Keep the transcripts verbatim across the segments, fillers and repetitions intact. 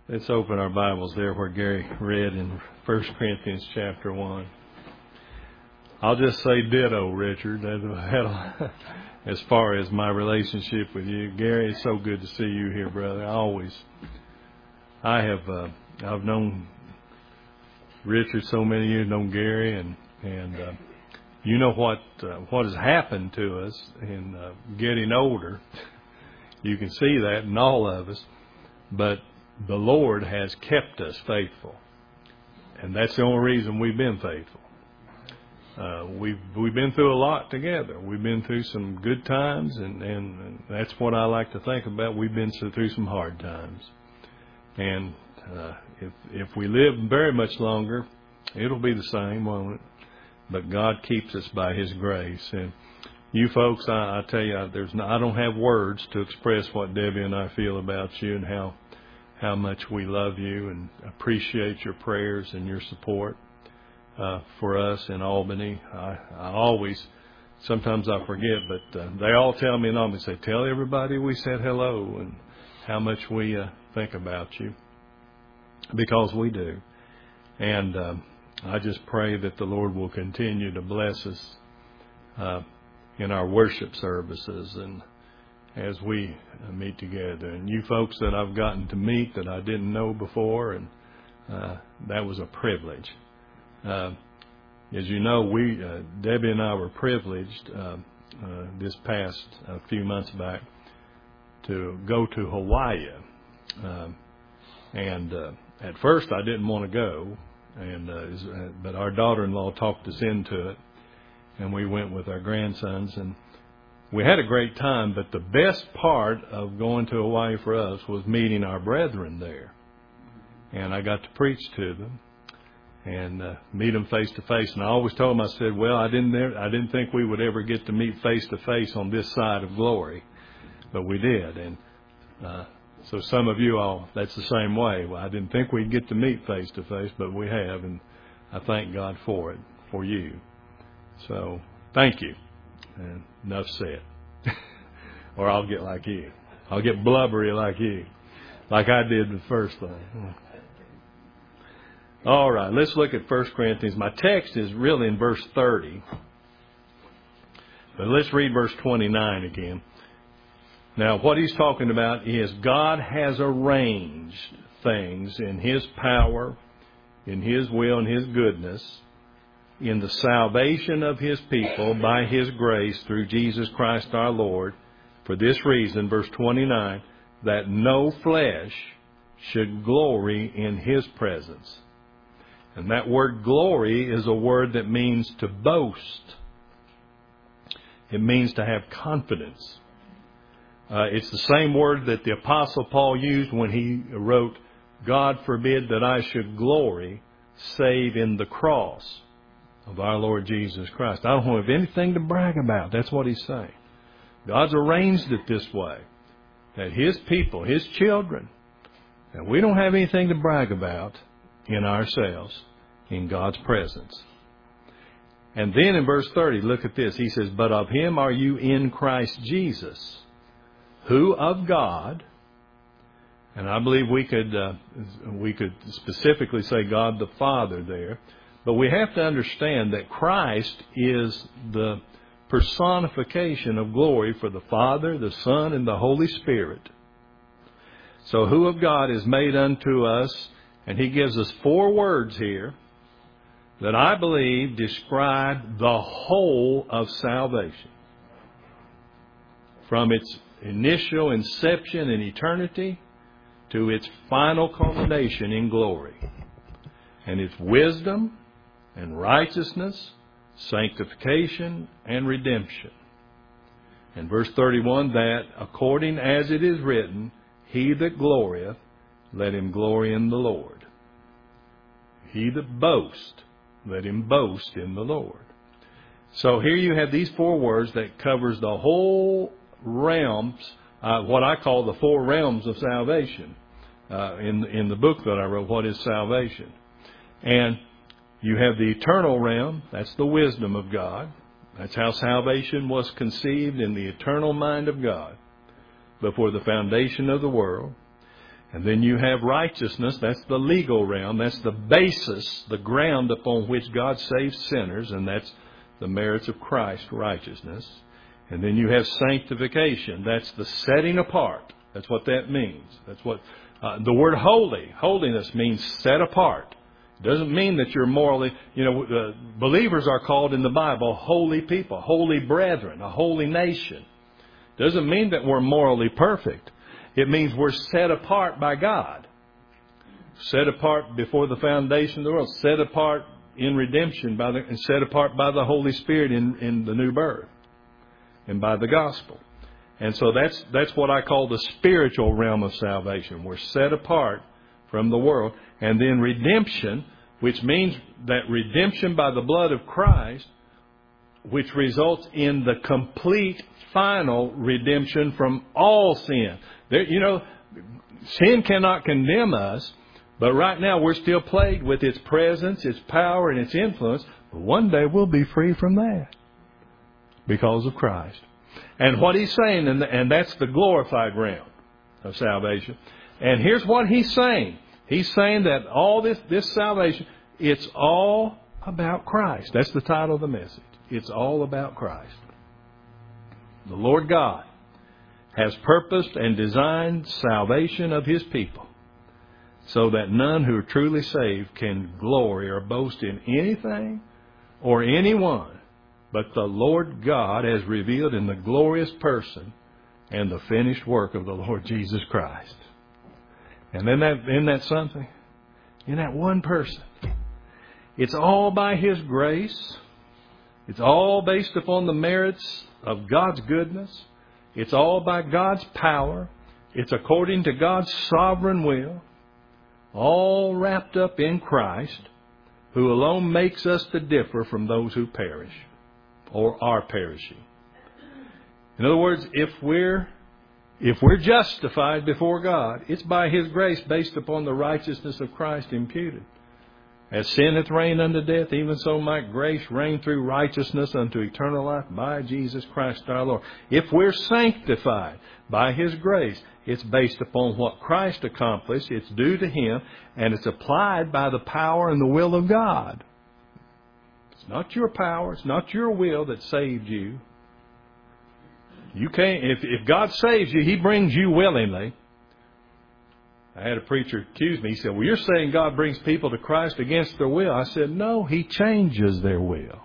Let's open our Bibles there where Gary read in First Corinthians chapter one. I'll just say ditto, Richard, as far as my relationship with you. Gary, it's so good to see you here, brother. I always, I have, uh, I've known Richard so many years, known Gary, and, and uh, you know what, uh, what has happened to us in uh, getting older. You can see that in all of us, but the Lord has kept us faithful, and that's the only reason we've been faithful. Uh, we've we've been through a lot together. We've been through some good times, and, and, and that's what I like to think about. We've been through some hard times, and uh, if if we live very much longer, it'll be the same, won't it? But God keeps us by His grace. And you folks, I, I tell you, there's no, I don't have words to express what Debbie and I feel about you and how. how much we love you and appreciate your prayers and your support uh, for us in Albany. I, I always, sometimes I forget, but uh, they all tell me, and I say, tell everybody we said hello and how much we uh, think about you, because we do. And uh, I just pray that the Lord will continue to bless us uh, in our worship services and as we meet together. And you folks that I've gotten to meet that I didn't know before, and uh, that was a privilege. Uh, as you know, we, uh, Debbie and I were privileged uh, uh, this past uh, few months back to go to Hawaii. Uh, and uh, at first I didn't want to go, and uh, but our daughter-in-law talked us into it, and we went with our grandsons, and we had a great time, but the best part of going to Hawaii for us was meeting our brethren there. And I got to preach to them and uh, meet them face to face. And I always told them, I said, well, I didn't I didn't think we would ever get to meet face to face on this side of glory, but we did. And uh, so some of you all, that's the same way. Well, I didn't think we'd get to meet face to face, but we have, and I thank God for it, for you. So thank you. And enough said. Or I'll get like you. I'll get blubbery like you. Like I did the first thing. All right, let's look at First Corinthians. My text is really in verse thirty. But let's read verse twenty-nine again. Now, what he's talking about is God has arranged things in His power, in His will, and His goodness, in the salvation of His people by His grace through Jesus Christ our Lord, for this reason, verse twenty-nine, that no flesh should glory in His presence. And that word glory is a word that means to boast. It means to have confidence. Uh, it's the same word that the Apostle Paul used when he wrote, God forbid that I should glory save in the cross of our Lord Jesus Christ. I don't have anything to brag about. That's what he's saying. God's arranged it this way, that His people, His children, and we don't have anything to brag about in ourselves in God's presence. And then in verse thirty, look at this. He says, but of Him are you in Christ Jesus, who of God, and I believe we could uh, we could specifically say God the Father there, but we have to understand that Christ is the personification of glory for the Father, the Son, and the Holy Spirit. So who of God is made unto us? And he gives us four words here that I believe describe the whole of salvation. From its initial inception in eternity to its final culmination in glory. And it's wisdom and righteousness, sanctification, and redemption. And verse thirty-one, that according as it is written, he that glorieth, let him glory in the Lord. He that boasts, let him boast in the Lord. So here you have these four words that covers the whole realms, uh, what I call the four realms of salvation, uh, in, in the book that I wrote, What is Salvation? And you have the eternal realm. That's the wisdom of God. That's how salvation was conceived in the eternal mind of God before the foundation of the world. And then you have righteousness. That's the legal realm. That's the basis, the ground upon which God saves sinners. And that's the merits of Christ's righteousness. And then you have sanctification. That's the setting apart. That's what that means. That's what uh, the word holy, holiness means set apart. It doesn't mean that you're morally, you know, uh, believers are called in the Bible holy people, holy brethren, a holy nation. It doesn't mean that we're morally perfect. It means we're set apart by God. Set apart before the foundation of the world. Set apart in redemption by the, and set apart by the Holy Spirit in, in the new birth and by the gospel. And so that's that's what I call the spiritual realm of salvation. We're set apart from the world. And then redemption, which means that redemption by the blood of Christ, which results in the complete, final redemption from all sin. There, you know, sin cannot condemn us, but right now we're still plagued with its presence, its power, and its influence. But one day we'll be free from that because of Christ. And what he's saying, and, and that's the glorified realm of salvation. And here's what he's saying. He's saying that all this, this salvation, it's all about Christ. That's the title of the message. It's all about Christ. The Lord God has purposed and designed salvation of His people so that none who are truly saved can glory or boast in anything or anyone but the Lord God has revealed in the glorious person and the finished work of the Lord Jesus Christ. And isn't that, isn't that something? In that one person. It's all by His grace. It's all based upon the merits of God's goodness. It's all by God's power. It's according to God's sovereign will. All wrapped up in Christ, who alone makes us to differ from those who perish or are perishing. In other words, if we're if we're justified before God, it's by His grace based upon the righteousness of Christ imputed. As sin hath reigned unto death, even so might grace reign through righteousness unto eternal life by Jesus Christ our Lord. If we're sanctified by His grace, it's based upon what Christ accomplished. It's due to Him, and it's applied by the power and the will of God. It's not your power. It's not your will that saved you. You can't. If, if God saves you, He brings you willingly. I had a preacher accuse me. He said, well, you're saying God brings people to Christ against their will. I said, no, He changes their will.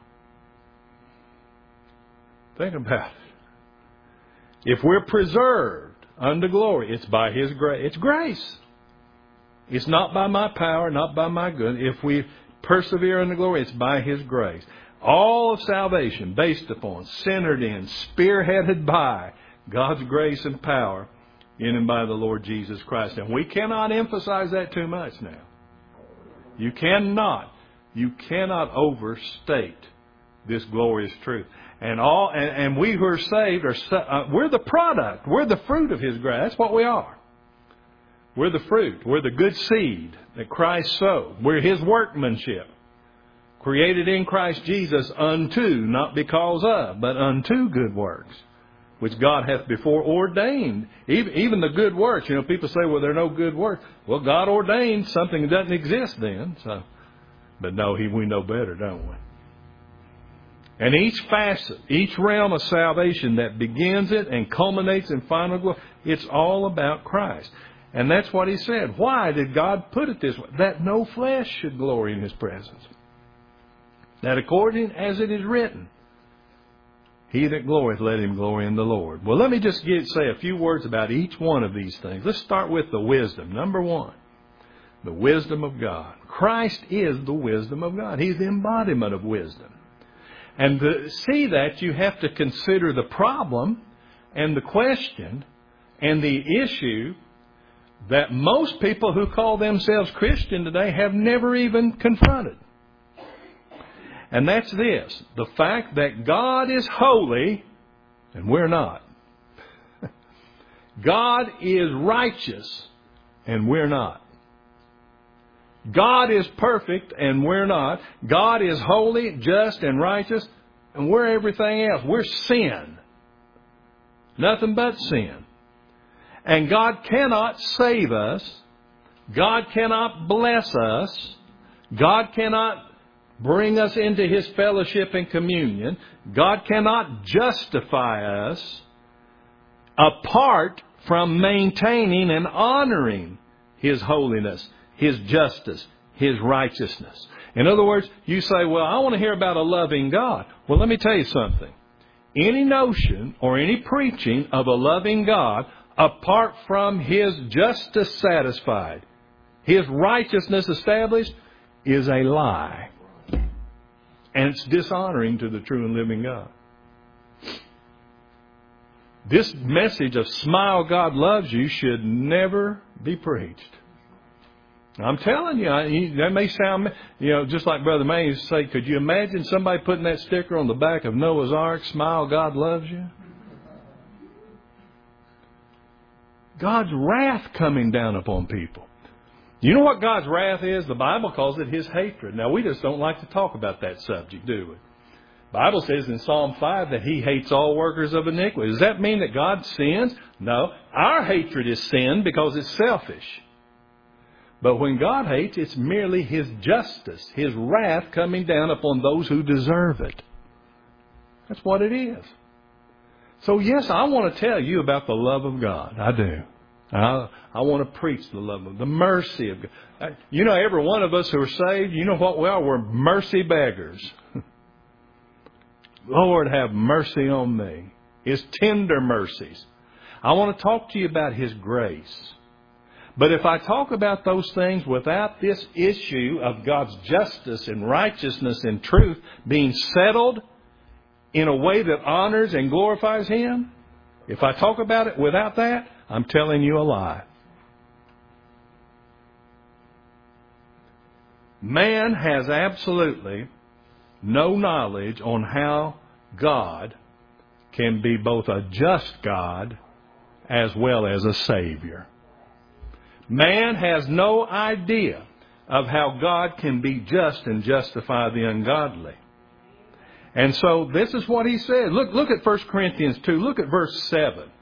Think about it. If we're preserved unto glory, it's by His grace. It's grace. It's not by my power, not by my good. If we persevere unto glory, it's by His grace. All of salvation based upon, centered in, spearheaded by God's grace and power in and by the Lord Jesus Christ. And we cannot emphasize that too much now. You cannot, you cannot overstate this glorious truth. And all, and, and we who are saved are, uh, we're the product, we're the fruit of His grace. That's what we are. We're the fruit. We're the good seed that Christ sowed. We're His workmanship, created in Christ Jesus unto, not because of, but unto good works, which God hath before ordained. Even, even the good works. You know, people say, well, there are no good works. Well, God ordained something that doesn't exist then. So, but no, he, we know better, don't we? And each facet, each realm of salvation that begins it and culminates in final glory, it's all about Christ. And that's what He said. Why did God put it this way? That no flesh should glory in His presence. That according as it is written, he that glorieth, let him glory in the Lord. Well, let me just get, say a few words about each one of these things. Let's start with the wisdom. Number one, the wisdom of God. Christ is the wisdom of God. He's the embodiment of wisdom. And to see that, you have to consider the problem and the question and the issue that most people who call themselves Christian today have never even confronted. And that's this, the fact that God is holy and we're not. God is righteous and we're not. God is perfect and we're not. God is holy, just, and righteous, and we're everything else. We're sin. Nothing but sin. And God cannot save us God cannot bless us. God cannot bring us into His fellowship and communion. God cannot justify us apart from maintaining and honoring His holiness, His justice, His righteousness. In other words, you say, well, I want to hear about a loving God. Well, let me tell you something. Any notion or any preaching of a loving God apart from His justice satisfied, His righteousness established, is a lie. And it's dishonoring to the true and living God. This message of smile, God loves you should never be preached. I'm telling you, that may sound, you know, just like Brother May used to say, could you imagine somebody putting that sticker on the back of Noah's Ark, smile, God loves you? God's wrath coming down upon people. You know what God's wrath is? The Bible calls it His hatred. Now, we just don't like to talk about that subject, do we? The Bible says in Psalm five that He hates all workers of iniquity. Does that mean that God sins? No. Our hatred is sin because it's selfish. But when God hates, it's merely His justice, His wrath coming down upon those who deserve it. That's what it is. So yes, I want to tell you about the love of God. I do. I, I want to preach the love of the mercy of God. You know, every one of us who are saved, you know what we are? We're mercy beggars. Lord, have mercy on me. His tender mercies. I want to talk to you about His grace. But if I talk about those things without this issue of God's justice and righteousness and truth being settled in a way that honors and glorifies Him, if I talk about it without that, I'm telling you a lie. Man has absolutely no knowledge on how God can be both a just God as well as a Savior. Man has no idea of how God can be just and justify the ungodly. And so this is what he said. Look, look at First Corinthians two. Look at verse seven.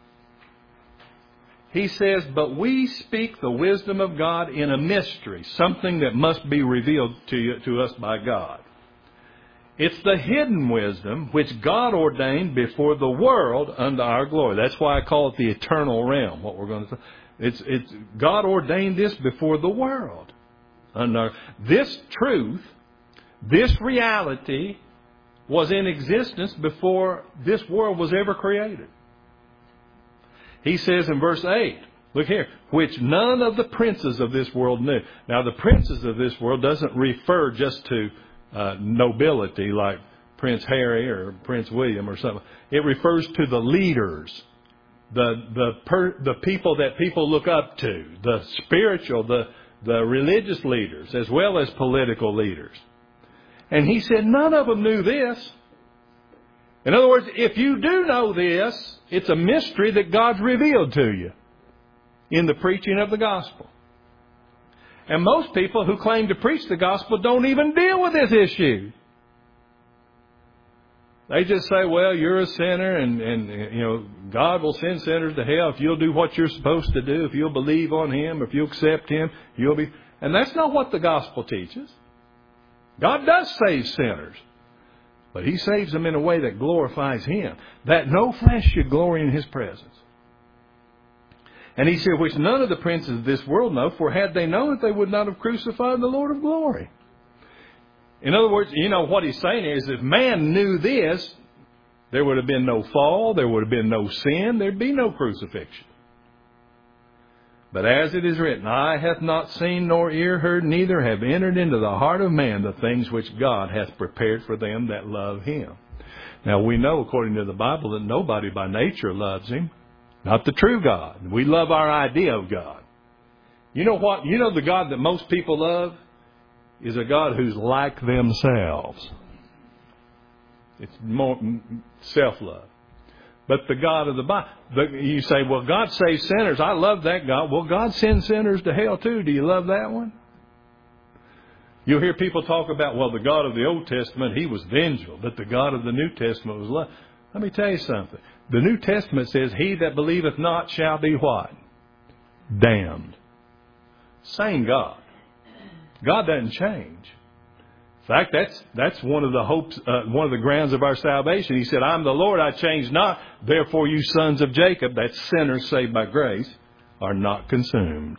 He says, but we speak the wisdom of God in a mystery, something that must be revealed to you, to us by God. It's the hidden wisdom which God ordained before the world unto our glory. That's why I call it the eternal realm, what we're going to say. It's, it's, God ordained this before the world. And our, this truth, this reality was in existence before this world was ever created. He says in verse eight, look here, which none of the princes of this world knew. Now the princes of this world doesn't refer just to uh, nobility like Prince Harry or Prince William or something. It refers to the leaders. The the per, the people that people look up to, the spiritual, the, the religious leaders, as well as political leaders. And he said none of them knew this. In other words, if you do know this, it's a mystery that God's revealed to you in the preaching of the gospel. And most people who claim to preach the gospel don't even deal with this issue. They just say, well, you're a sinner and, and, you know, God will send sinners to hell if you'll do what you're supposed to do, if you'll believe on Him, if you'll accept Him, you'll be... And that's not what the gospel teaches. God does save sinners, but He saves them in a way that glorifies Him, that no flesh should glory in His presence. And He said, which none of the princes of this world know, for had they known it, they would not have crucified the Lord of glory. In other words, you know, what he's saying is if man knew this, there would have been no fall, there would have been no sin, there'd be no crucifixion. But as it is written, eye hath not seen nor ear heard, neither have entered into the heart of man the things which God hath prepared for them that love Him. Now we know, according to the Bible, that nobody by nature loves Him. Not the true God. We love our idea of God. You know what? You know the God that most people love is a God who's like themselves. It's more self-love. But the God of the Bible, you say, well, God saves sinners. I love that God. Well, God sends sinners to hell too. Do you love that one? You'll hear people talk about, well, the God of the Old Testament, He was vengeful, but the God of the New Testament was love. Let me tell you something. The New Testament says, he that believeth not shall be what? Damned. Same God. God doesn't change. In fact, that's that's one of the hopes, uh, one of the grounds of our salvation. He said, I'm the Lord, I change not. Therefore you sons of Jacob, that's sinners saved by grace, are not consumed.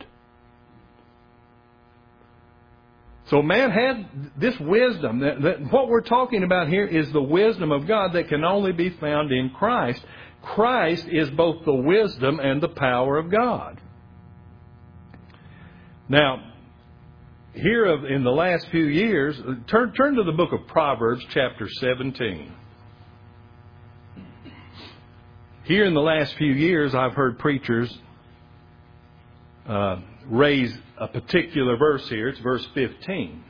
So man had this wisdom. That, that what we're talking about here is the wisdom of God that can only be found in Christ. Christ is both the wisdom and the power of God. Now, here of, in the last few years, turn, turn to the book of Proverbs, chapter seventeen. Here in the last few years, I've heard preachers uh, raise a particular verse here. It's verse fifteen.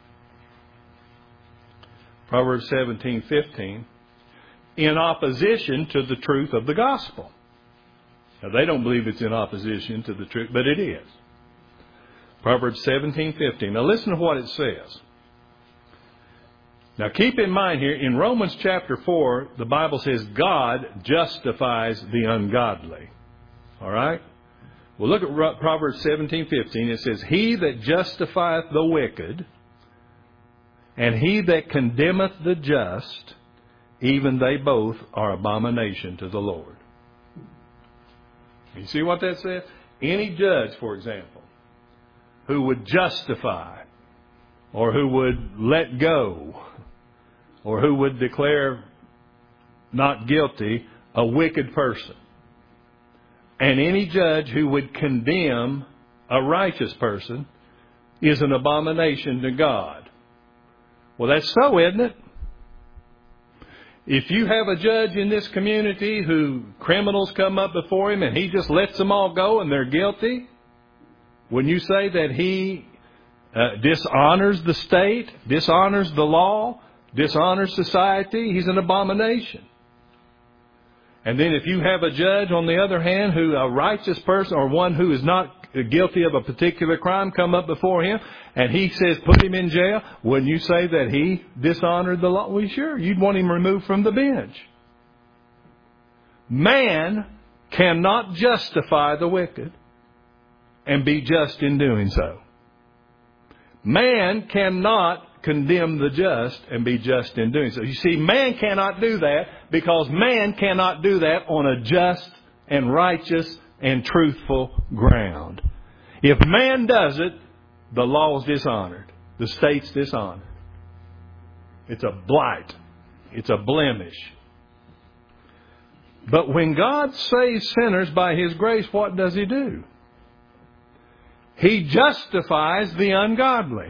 Proverbs seventeen fifteen. In opposition to the truth of the gospel. Now, they don't believe it's in opposition to the truth, but it is. Proverbs seventeen fifteen. Now listen to what it says. Now keep in mind here, in Romans chapter four, the Bible says God justifies the ungodly. All right? Well, look at Proverbs seventeen fifteen. It says, He that justifieth the wicked, and he that condemneth the just, even they both are abomination to the Lord. You see what that says? Any judge, for example, who would justify, or who would let go, or who would declare not guilty a wicked person, and any judge who would condemn a righteous person, is an abomination to God. Well, that's so, isn't it? If you have a judge in this community who criminals come up before him and he just lets them all go and they're guilty, when you say that he uh, dishonors the state, dishonors the law, dishonors society, he's an abomination. And then if you have a judge, on the other hand, who a righteous person or one who is not guilty of a particular crime come up before him and he says put him in jail, wouldn't you say that he dishonored the law? Well, sure, you'd want him removed from the bench. Man cannot justify the wicked and be just in doing so. Man cannot condemn the just and be just in doing so. You see, man cannot do that because man cannot do that on a just and righteous and truthful ground. If man does it, the law is dishonored. The state's dishonored. It's a blight. It's a blemish. But when God saves sinners by His grace, what does He do? He justifies the ungodly.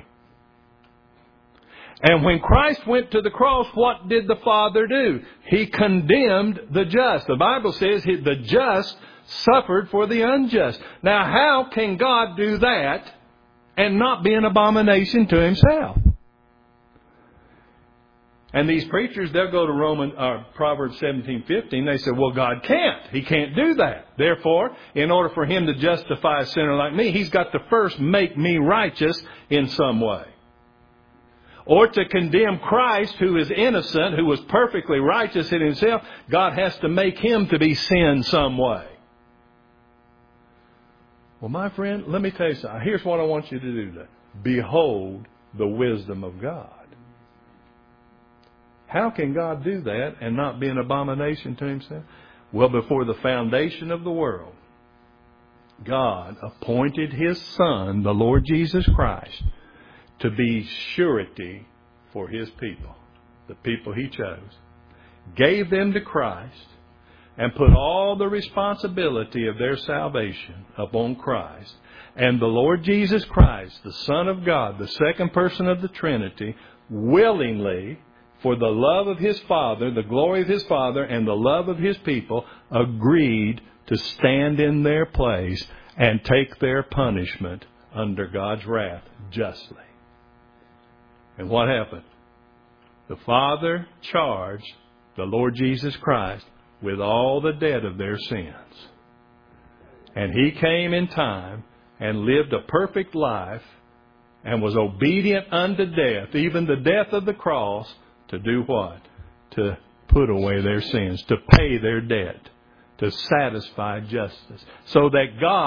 And when Christ went to the cross, what did the Father do? He condemned the just. The Bible says the just suffered for the unjust. Now, how can God do that and not be an abomination to Himself? And these preachers, they'll go to Roman, uh, Proverbs seventeen fifteen. They say, well, God can't. He can't do that. Therefore, in order for Him to justify a sinner like me, He's got to first make me righteous in some way. Or to condemn Christ, who is innocent, who was perfectly righteous in Himself, God has to make Him to be sin some way. Well, my friend, let me tell you something. Here's what I want you to do today. Behold the wisdom of God. How can God do that and not be an abomination to Himself? Well, before the foundation of the world, God appointed His Son, the Lord Jesus Christ, to be surety for His people, the people He chose, gave them to Christ, and put all the responsibility of their salvation upon Christ. And the Lord Jesus Christ, the Son of God, the second person of the Trinity, willingly, for the love of His Father, the glory of His Father, and the love of His people, agreed to stand in their place and take their punishment under God's wrath justly. And what happened? The Father charged the Lord Jesus Christ with all the debt of their sins. And He came in time and lived a perfect life and was obedient unto death, even the death of the cross, to do what? To put away their sins, to pay their debt, to satisfy justice, so that God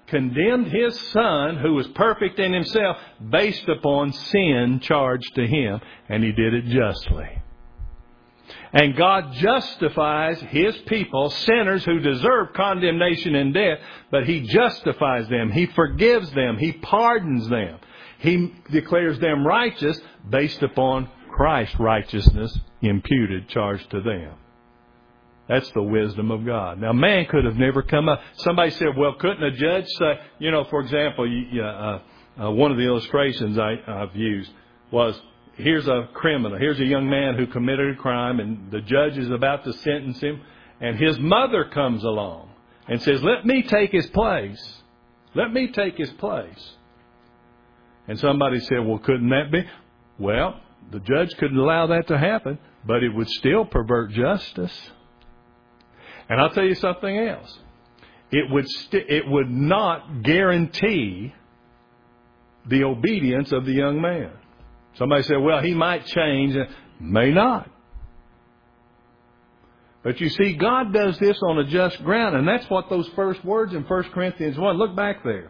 condemned His Son, who was perfect in Himself, based upon sin charged to Him, and He did it justly. And God justifies His people, sinners who deserve condemnation and death, but He justifies them. He forgives them. He pardons them. He declares them righteous based upon Christ's righteousness imputed, charged to them. That's the wisdom of God. Now, man could have never come up. Somebody said, well, couldn't a judge say, you know, for example, you, uh, uh, one of the illustrations I, I've used was, here's a criminal. Here's a young man who committed a crime, and the judge is about to sentence him, and his mother comes along and says, let me take his place. Let me take his place. And somebody said, well, couldn't that be? Well, the judge couldn't allow that to happen, but it would still pervert justice. And I'll tell you something else. It would st- it would not guarantee the obedience of the young man. Somebody said, well, he might change. May not. But you see, God does this on a just ground, and that's what those first words in First Corinthians one. Look back there.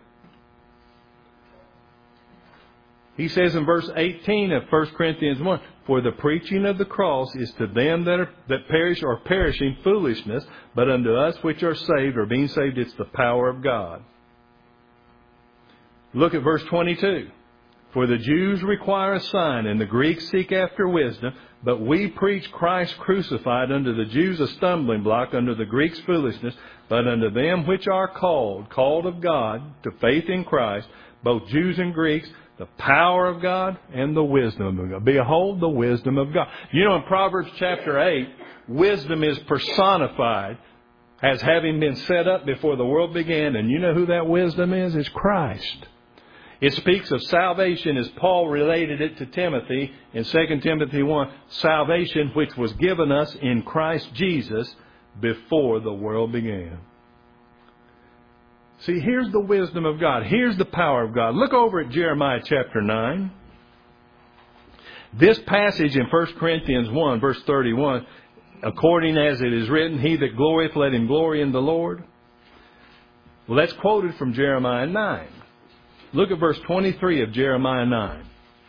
He says in verse eighteen of First Corinthians one, for the preaching of the cross is to them that are, that perish or perishing foolishness, but unto us which are saved or being saved, it's the power of God. Look at verse twenty-two. For the Jews require a sign, and the Greeks seek after wisdom, but we preach Christ crucified, unto the Jews a stumbling block, unto the Greeks foolishness, but unto them which are called, called of God, to faith in Christ, both Jews and Greeks, the power of God and the wisdom of God. Behold the wisdom of God. You know, in Proverbs chapter eight, wisdom is personified as having been set up before the world began. And you know who that wisdom is? It's Christ. It speaks of salvation as Paul related it to Timothy in Second Timothy one. Salvation which was given us in Christ Jesus before the world began. See, here's the wisdom of God. Here's the power of God. Look over at Jeremiah chapter nine. This passage in First Corinthians one, verse thirty-one, according as it is written, he that glorieth, let him glory in the Lord. Well, that's quoted from Jeremiah nine. Look at verse twenty-three of Jeremiah nine.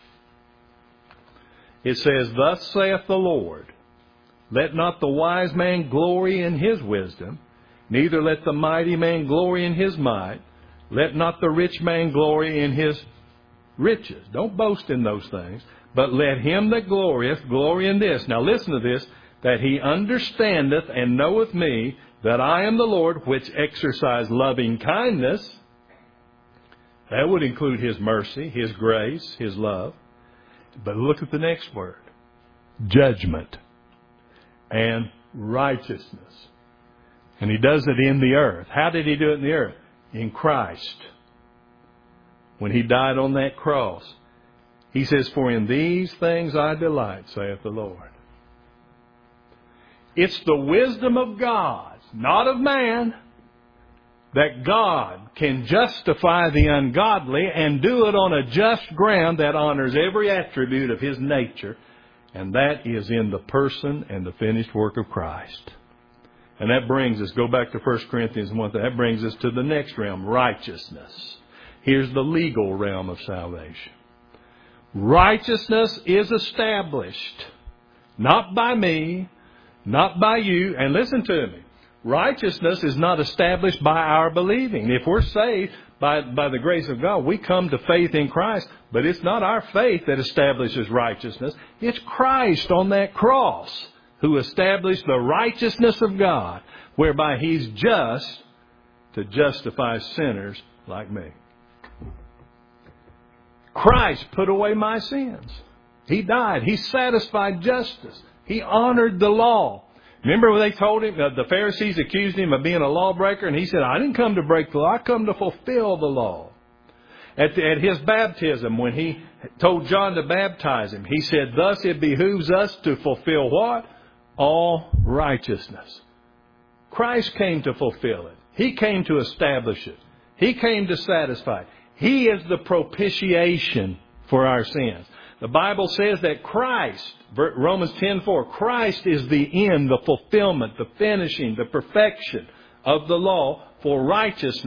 It says, thus saith the Lord, let not the wise man glory in his wisdom, neither let the mighty man glory in his might. Let not the rich man glory in his riches. Don't boast in those things. But let him that glorieth glory in this. Now listen to this. That he understandeth and knoweth me, that I am the Lord, which exercise loving kindness. That would include His mercy, His grace, His love. But look at the next word. Judgment and righteousness. And He does it in the earth. How did He do it in the earth? In Christ. When He died on that cross. He says, for in these things I delight, saith the Lord. It's the wisdom of God, not of man, that God can justify the ungodly and do it on a just ground that honors every attribute of His nature. And that is in the person and the finished work of Christ. And that brings us, go back to First Corinthians one, that brings us to the next realm, righteousness. Here's the legal realm of salvation. Righteousness is established, not by me, not by you. And listen to me, righteousness is not established by our believing. If we're saved by, by the grace of God, we come to faith in Christ, but it's not our faith that establishes righteousness. It's Christ on that cross who established the righteousness of God, whereby He's just to justify sinners like me. Christ put away my sins. He died. He satisfied justice. He honored the law. Remember when they told him, uh, the Pharisees accused him of being a lawbreaker, and he said, I didn't come to break the law, I come to fulfill the law. At, the, at his baptism, when he told John to baptize him, he said, thus it behooves us to fulfill what? All righteousness. Christ came to fulfill it. He came to establish it. He came to satisfy it. He is the propitiation for our sins. The Bible says that Christ, Romans ten four, Christ is the end, the fulfillment, the finishing, the perfection of the law for righteousness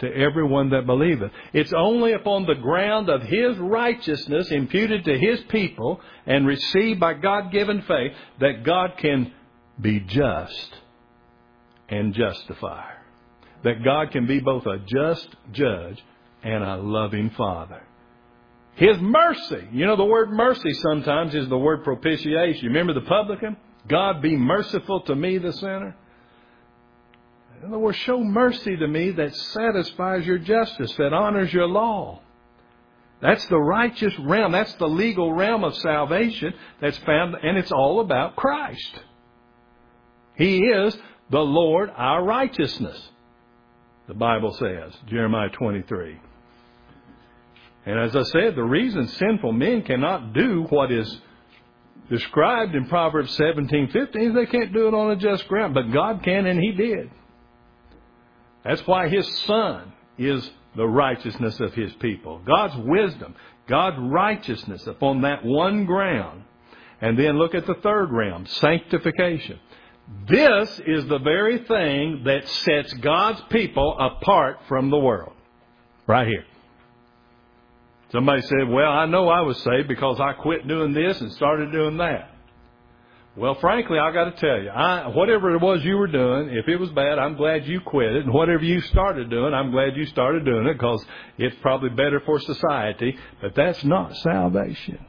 to everyone that believeth. It's only upon the ground of His righteousness imputed to His people and received by God-given faith that God can be just and justifier. That God can be both a just judge and a loving Father. His mercy. You know, the word mercy sometimes is the word propitiation. You remember the publican? God, be merciful to me, the sinner. In other words, show mercy to me that satisfies your justice, that honors your law. That's the righteous realm. That's the legal realm of salvation that's found, and it's all about Christ. He is the Lord, our righteousness, the Bible says, Jeremiah twenty-three. And as I said, the reason sinful men cannot do what is described in Proverbs seventeen fifteen is they can't do it on a just ground. But God can, and He did. That's why His Son is the righteousness of His people. God's wisdom, God's righteousness upon that one ground. And then look at the third realm, sanctification. This is the very thing that sets God's people apart from the world. Right here. Somebody said, well, I know I was saved because I quit doing this and started doing that. Well, frankly, I got to tell you, I, whatever it was you were doing, if it was bad, I'm glad you quit it. And whatever you started doing, I'm glad you started doing it because it's probably better for society. But that's not salvation.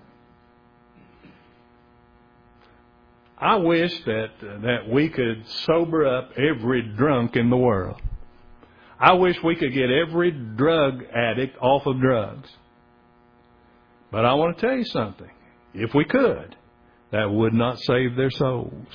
I wish that uh, that we could sober up every drunk in the world. I wish we could get every drug addict off of drugs. But I want to tell you something. If we could, that would not save their souls.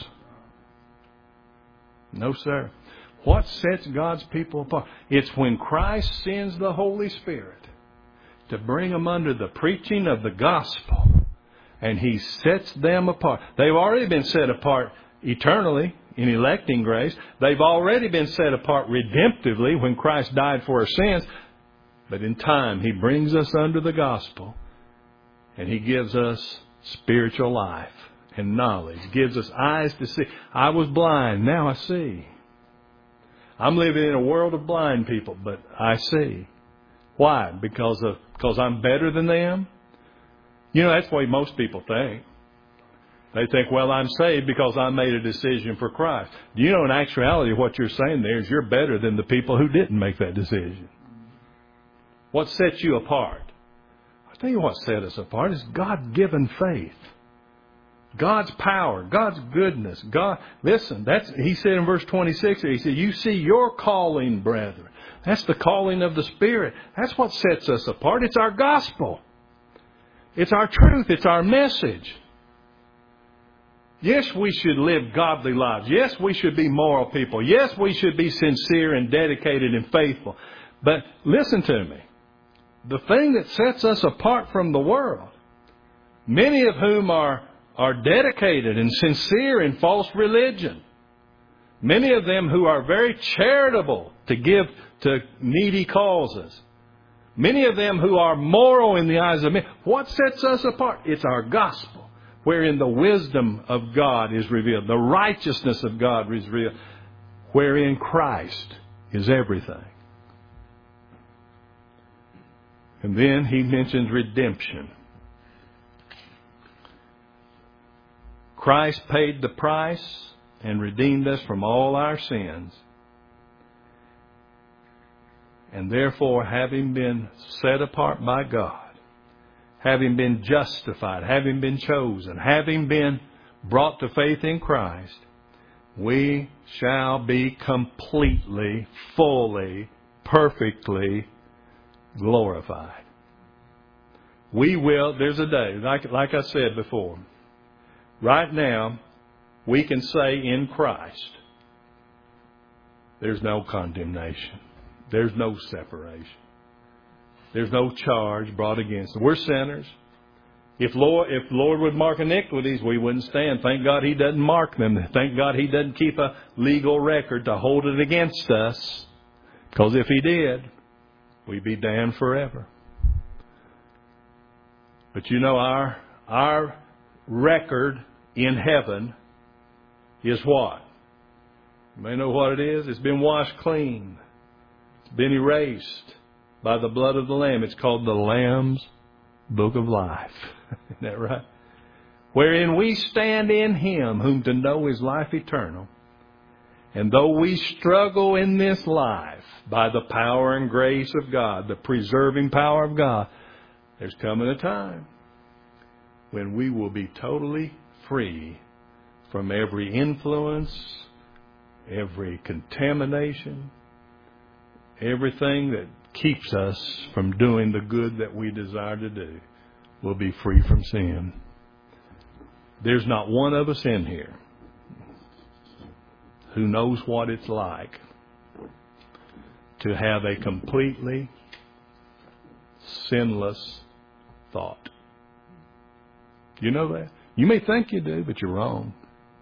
No, sir. What sets God's people apart? It's when Christ sends the Holy Spirit to bring them under the preaching of the gospel. And He sets them apart. They've already been set apart eternally in electing grace. They've already been set apart redemptively when Christ died for our sins. But in time, He brings us under the gospel. And He gives us spiritual life and knowledge. Gives us eyes to see. I was blind, now I see. I'm living in a world of blind people, but I see. Why? Because of because I'm better than them? You know, that's the way most people think. They think, well, I'm saved because I made a decision for Christ. Do you know in actuality what you're saying there is you're better than the people who didn't make that decision? What sets you apart? I'll tell you what set us apart is God-given faith. God's power, God's goodness. God, listen, that's He said in verse twenty-six, He said, you see your calling, brethren. That's the calling of the Spirit. That's what sets us apart. It's our gospel. It's our truth. It's our message. Yes, we should live godly lives. Yes, we should be moral people. Yes, we should be sincere and dedicated and faithful. But listen to me. The thing that sets us apart from the world, many of whom are, are dedicated and sincere in false religion, many of them who are very charitable to give to needy causes, many of them who are moral in the eyes of men. What sets us apart? It's our gospel, wherein the wisdom of God is revealed, the righteousness of God is revealed, wherein Christ is everything. And then He mentions redemption. Christ paid the price and redeemed us from all our sins. And therefore, having been set apart by God, having been justified, having been chosen, having been brought to faith in Christ, we shall be completely, fully, perfectly glorified. We will, there's a day, like, like I said before, right now, we can say in Christ, there's no condemnation. There's no separation. There's no charge brought against them. We're sinners. If Lord, if Lord would mark iniquities, we wouldn't stand. Thank God He doesn't mark them. Thank God He doesn't keep a legal record to hold it against us. Because if He did, we'd be damned forever. But you know, our, our record in heaven is what? You may know what it is. It's been washed clean. been erased by the blood of the Lamb. It's called the Lamb's Book of Life. Isn't that right? Wherein we stand in Him, whom to know is life eternal. And though we struggle in this life by the power and grace of God, the preserving power of God, there's coming a time when we will be totally free from every influence, every contamination, everything that keeps us from doing the good that we desire to do. We'll be free from sin. There's not one of us in here who knows what it's like to have a completely sinless thought. You know that? You may think you do, but you're wrong.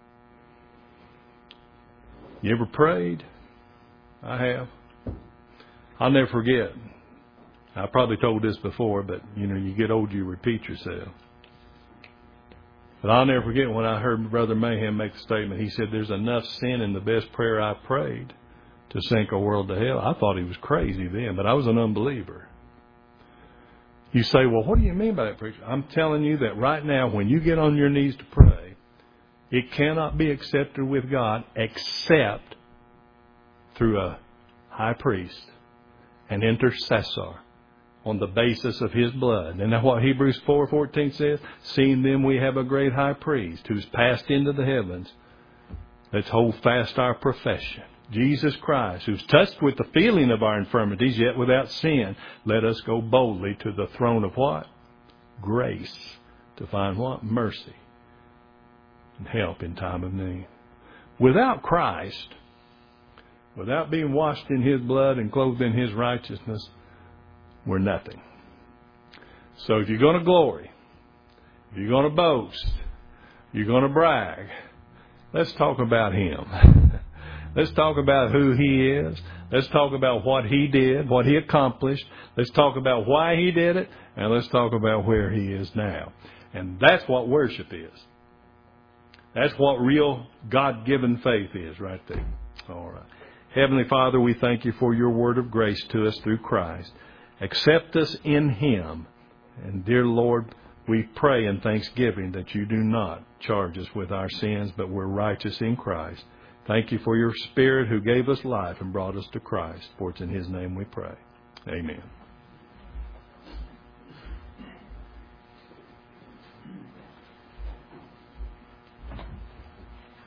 You ever prayed? I have. I'll never forget. I probably told this before, but you know, you get old, you repeat yourself. But I'll never forget when I heard Brother Mayhem make the statement. He said, there's enough sin in the best prayer I prayed to sink a world to hell. I thought he was crazy then, but I was an unbeliever. You say, well, what do you mean by that, preacher? I'm telling you that right now, when you get on your knees to pray, it cannot be accepted with God except through a high priest, an intercessor, on the basis of His blood. And that's what Hebrews four fourteen says. Seeing then we have a great high priest who's passed into the heavens. Let's hold fast our profession. Jesus Christ, who's touched with the feeling of our infirmities, yet without sin. Let us go boldly to the throne of what? Grace. To find what? Mercy. And help in time of need. Without Christ, without being washed in His blood and clothed in His righteousness, we're nothing. So if you're going to glory, if you're going to boast, you're going to brag, let's talk about Him. Let's talk about who He is. Let's talk about what He did, what He accomplished. Let's talk about why He did it. And let's talk about where He is now. And that's what worship is. That's what real God-given faith is right there. All right. Heavenly Father, we thank You for Your word of grace to us through Christ. Accept us in Him. And dear Lord, we pray in thanksgiving that You do not charge us with our sins, but we're righteous in Christ. Thank You for Your Spirit who gave us life and brought us to Christ. For it's in His name we pray. Amen.